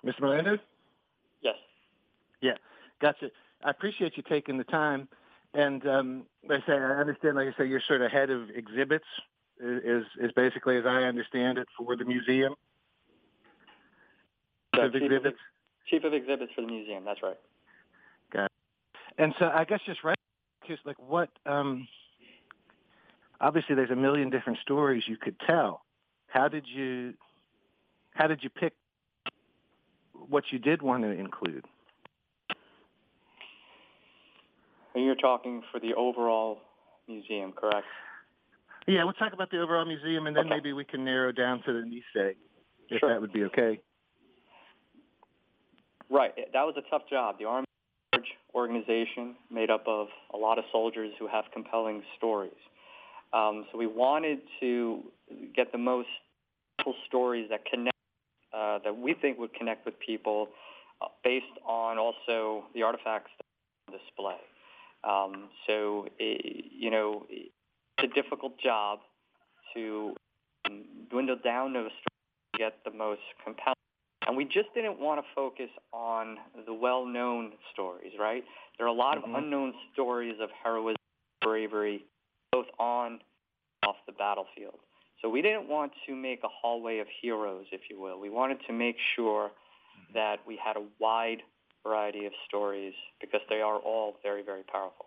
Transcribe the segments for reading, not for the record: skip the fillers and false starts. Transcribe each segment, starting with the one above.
Mr. Miranda? Yes. Yeah, gotcha. I appreciate you taking the time. And like I say, I understand, like I say, you're sort of head of exhibits, is basically, as I understand it, for the museum. Chief of exhibits for the museum. That's right. Got it. And so I guess just like what, obviously there's a million different stories you could tell. How did you pick what you did want to include? And you're talking for the overall museum, correct? Yeah, we'll talk about the overall museum, and then maybe we can narrow down to the Nisei, if Sure. that would be okay. Right. That was a tough job. The Army is a large organization made up of a lot of soldiers who have compelling stories. So we wanted to get the most stories that connect, that we think would connect with people, based on also the artifacts that are on display. It's a difficult job to dwindle down those stories to get the most compelling. And we just didn't want to focus on the well-known stories, right? There are a lot of unknown stories of heroism, bravery, both on and off the battlefield. So we didn't want to make a hallway of heroes, if you will. We wanted to make sure that we had a wide variety of stories because they are all very, very powerful.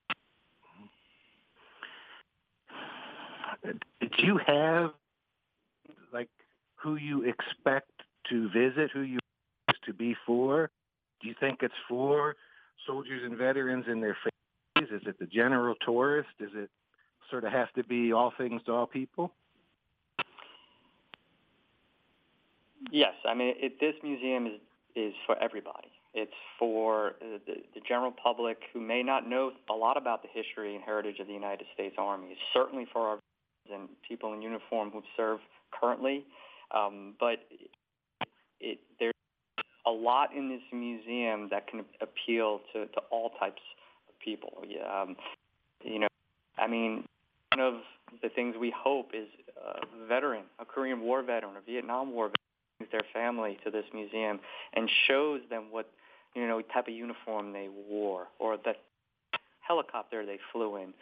Did you have, like, who you expect to visit, who you expect to be for? Do you think it's for soldiers and veterans and their families? Is it the general tourist? Does it sort of have to be all things to all people? Yes. I mean, this museum is for everybody. It's for the general public who may not know a lot about the history and heritage of the United States Army. It's certainly for our and people in uniform who serve currently. But there's a lot in this museum that can appeal to all types of people. One of the things we hope is a veteran, a Korean War veteran, a Vietnam War veteran, brings their family to this museum and shows them what type of uniform they wore or the helicopter they flew in.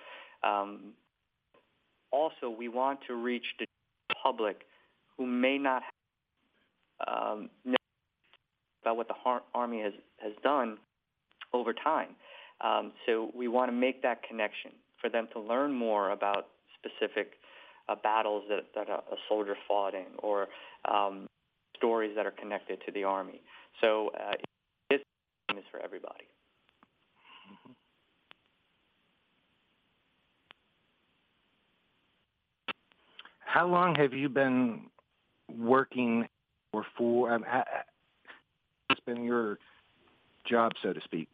Also, we want to reach the public who may not know about what the Army has done over time. So we want to make that connection for them to learn more about specific battles that a soldier fought in or stories that are connected to the Army. So this is for everybody. Mm-hmm. How long have you been working for? It's been your job, so to speak.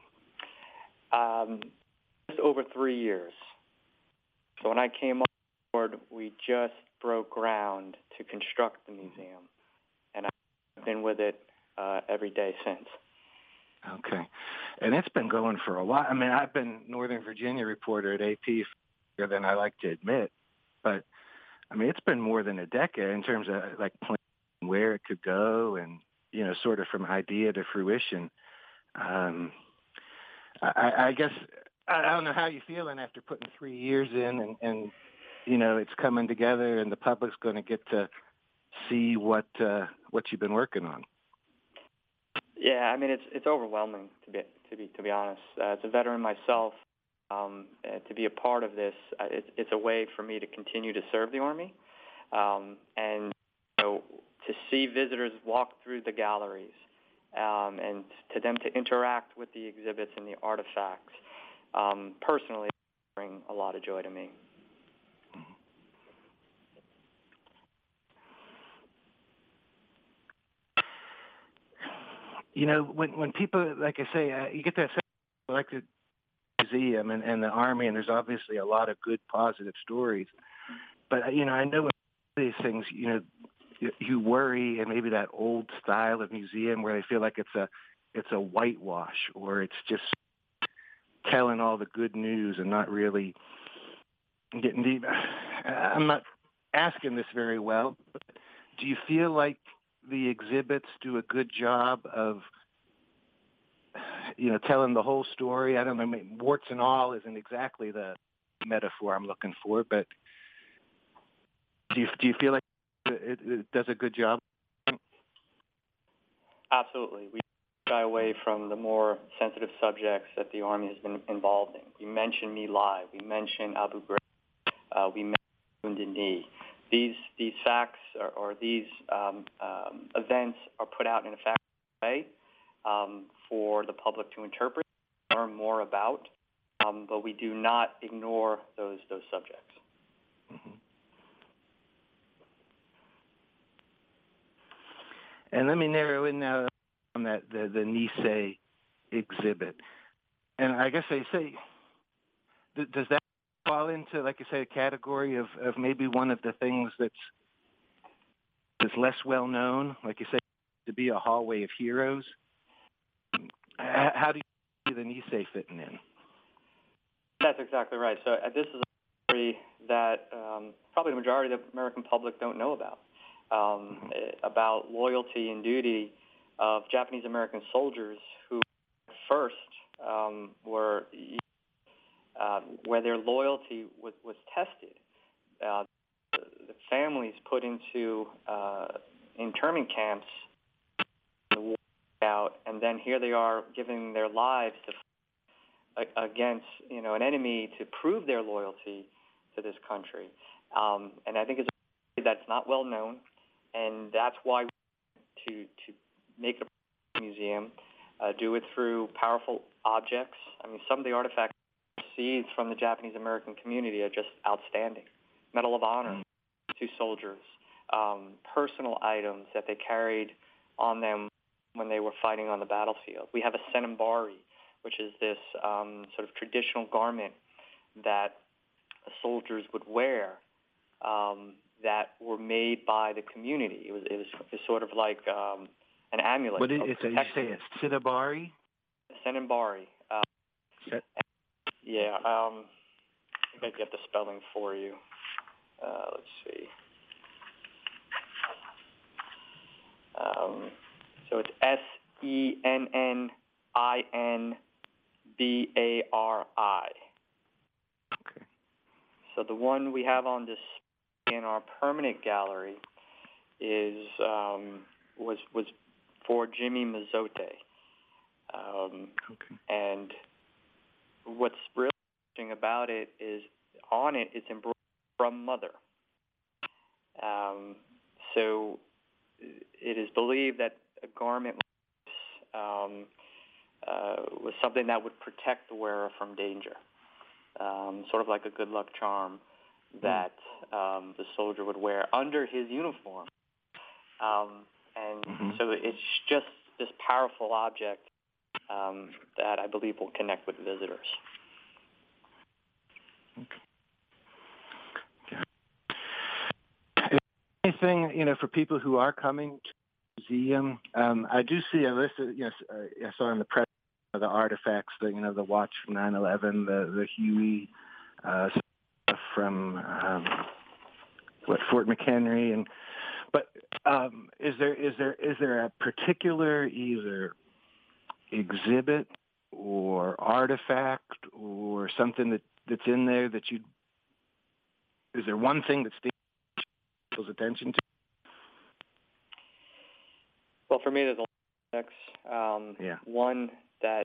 Just over 3 years. So when I came on board, we just broke ground to construct the museum, and I've been with it every day since. Okay. And it's been going for a while. I mean, I've been Northern Virginia reporter at AP for longer than I like to admit, but I mean, it's been more than a decade in terms of like planning where it could go and, sort of from idea to fruition. I guess, I don't know how you're feeling after putting 3 years in and it's coming together and the public's going to get to see what you've been working on. Yeah, I mean, it's overwhelming to be honest. As a veteran myself, to be a part of this, it's a way for me to continue to serve the Army, and to see visitors walk through the galleries, and to them to interact with the exhibits and the artifacts. Personally, it brings a lot of joy to me. When people, like I say, you get that sense like the museum and the Army, and there's obviously a lot of good, positive stories. But, I know with these things, you worry, and maybe that old style of museum where they feel like it's a whitewash or it's just telling all the good news and not really getting deep. I'm not asking this very well, but do you feel like the exhibits do a good job of, telling the whole story? I don't know, warts and all isn't exactly the metaphor I'm looking for, but do you feel like it does a good job? Absolutely. We shy away from the more sensitive subjects that the Army has been involved in. We mentioned My Lai. We mentioned Abu Ghraib. We mentioned Wounded Knee. These facts or these events are put out in a factual way for the public to interpret, learn more about, but we do not ignore those subjects. Mm-hmm. And let me narrow in now on that the Nisei exhibit. And I guess I say, does that fall into, like you say, a category of maybe one of the things that's less well known, like you say, to be a hallway of heroes? How do you see the Nisei fitting in? That's exactly right. So this is a story that probably the majority of the American public don't know about loyalty and duty of Japanese American soldiers who first were where their loyalty was tested. The families put into internment camps, the war out, and then here they are giving their lives against an enemy to prove their loyalty to this country. And I think it's a story that's not well known, and that's why to make a museum, do it through powerful objects. I mean, some of the artifacts received from the Japanese American community are just outstanding. Medal of Honor to soldiers, personal items that they carried on them when they were fighting on the battlefield. We have a senembari, which is this sort of traditional garment that soldiers would wear that were made by the community. It was sort of like an amulet. What did you say? It's senembari? Senembari. Yeah. I think I get the spelling for you. Let's see. So it's SENNINBARI. Okay. So the one we have on display in our permanent gallery was for Jimmy Mizote. Okay. And what's really interesting about it is on it it's embroidered from Mother. So it is believed that a garment was something that would protect the wearer from danger, sort of like a good luck charm that the soldier would wear under his uniform. So it's just this powerful object that I believe will connect with visitors. Anything, for people who are coming to the museum, I do see a list of, I saw in the press the artifacts, the watch from 9/11, the Huey stuff from Fort McHenry, but is there a particular either exhibit or artifact or something that's in there is there one thing that stands people's attention to? Well, for me, there's a lot of aspects. One that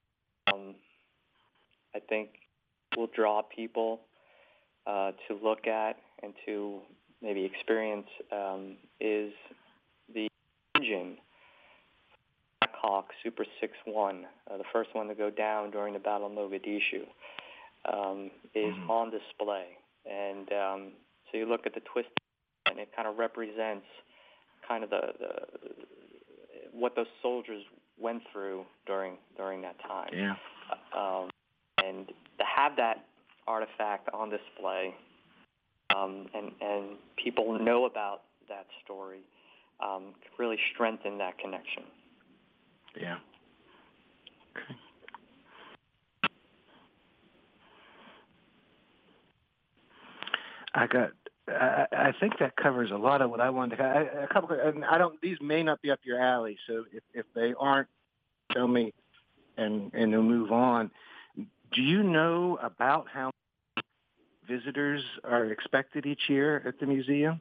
I think will draw people to look at and to maybe experience is the engine Black Hawk Super 6-1, the first one to go down during the Battle of Mogadishu, is on display. And so you look at the twist, and it kind of represents kind of the what those soldiers went through during that time. Yeah. And to have that artifact on display, and people know about that story, really strengthen that connection. Yeah. Okay. I got I think that covers a lot of what I wanted to. A couple, and I don't. These may not be up your alley, so if they aren't, tell me, and we'll move on. Do you know about how visitors are expected each year at the museum?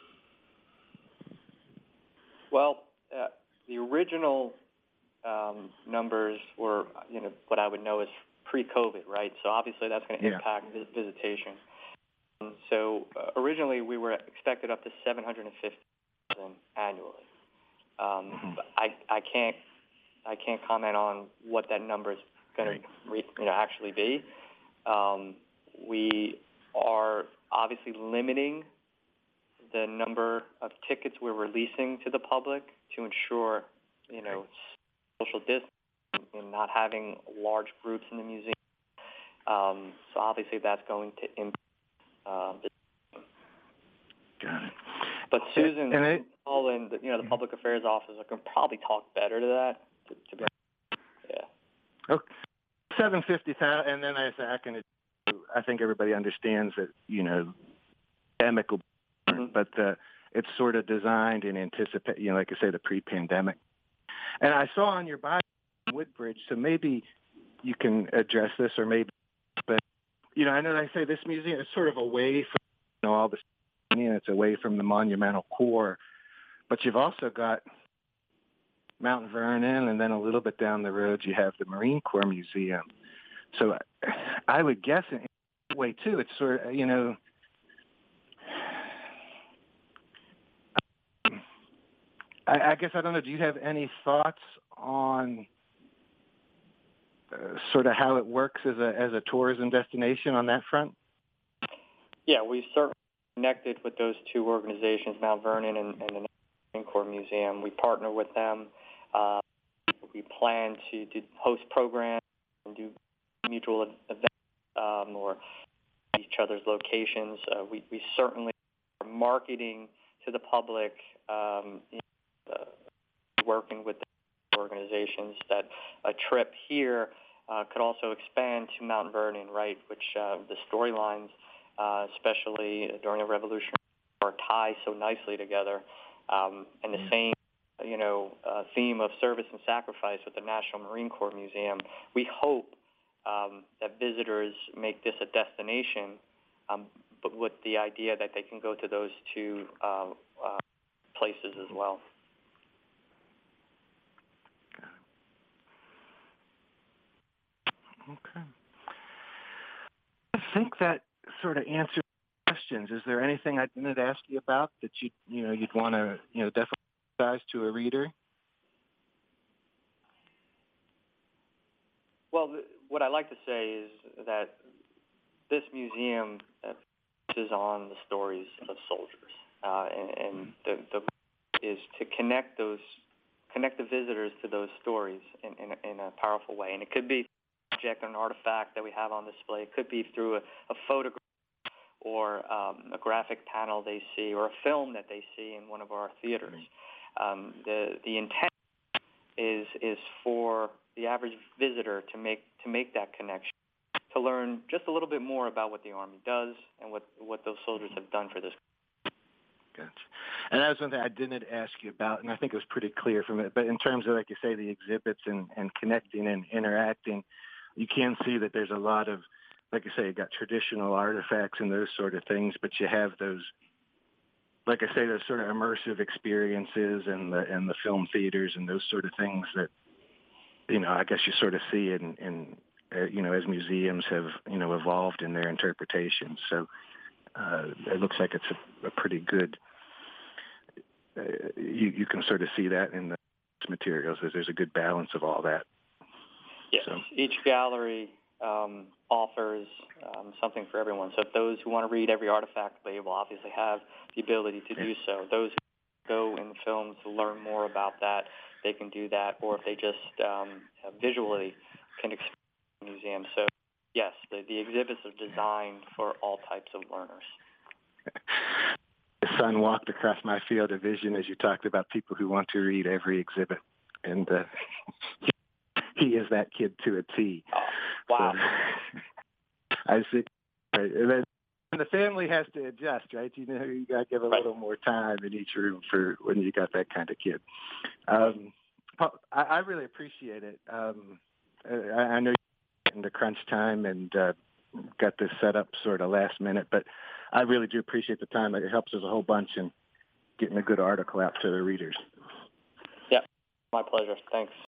Well, the original numbers were, what I would know is pre-COVID, right? So obviously that's going to impact visitation. So originally we were expected up to 750,000 annually. But I can't comment on what that number is going to actually be. We are obviously limiting the number of tickets we're releasing to the public to ensure, social distance and not having large groups in the museum. So obviously that's going to impact the Got it. But Susan and the public affairs officer can probably talk better to that. To be Okay. 750,000, and then I think everybody understands that pandemic will, but it's sort of designed in anticipate, like I say, the pre-pandemic. And I saw on your bio Woodbridge, so maybe you can address this, or maybe, but I know I say this museum is sort of away from all this, it's away from the monumental core, but you've also got Mount Vernon, and then a little bit down the road you have the Marine Corps Museum. So I would guess in a way too, it's sort of I guess I don't know. Do you have any thoughts on sort of how it works as a tourism destination on that front? Yeah, we've certainly connected with those two organizations, Mount Vernon and the Marine Corps Museum. We partner with them. We plan to host programs and do mutual events or each other's locations. We certainly are marketing to the public, working with the organizations, that a trip here could also expand to Mount Vernon, right, which the storylines, especially during the Revolutionary War, tie so nicely together. And the same, theme of service and sacrifice with the National Marine Corps Museum. We hope that visitors make this a destination, but with the idea that they can go to those two places as well. Okay. I think that sort of answers questions. Is there anything I didn't ask you about that you'd want to definitely emphasize to a reader? Well, what I like to say is that this museum focuses on the stories of soldiers, and the is to connect the visitors to those stories in a powerful way. And it could be an object or an artifact that we have on display. It could be through a photograph or a graphic panel they see, or a film that they see in one of our theaters. The intent is for the average visitor to make that connection, to learn just a little bit more about what the Army does and what those soldiers have done for this. Gotcha. And that was one thing I didn't ask you about, and I think it was pretty clear from it. But in terms of, like you say, the exhibits and connecting and interacting, you can see that there's a lot of, like I say, you got traditional artifacts and those sort of things, but you have those, like I say, those sort of immersive experiences and the film theaters and those sort of things that, I guess you sort of see in as museums have, evolved in their interpretation. So it looks like it's a pretty good, you can sort of see that in the materials. There's a good balance of all that. Yes, so each gallery offers something for everyone. So if those who want to read every artifact, they will obviously have the ability to do so. Those who go in the films to learn more about that, they can do that. Or if they just visually can experience the museum. So yes, the exhibits are designed for all types of learners. The son walked across my field of vision as you talked about people who want to read every exhibit. And he is that kid to a T. Oh, wow. So, I see. And then the family has to adjust, right? You know, you got to give a Right. little more time in each room for when you got that kind of kid. I really appreciate it. I know you're in the crunch time and got this set up sort of last minute, but I really do appreciate the time. It helps us a whole bunch in getting a good article out to the readers. Yeah, my pleasure. Thanks.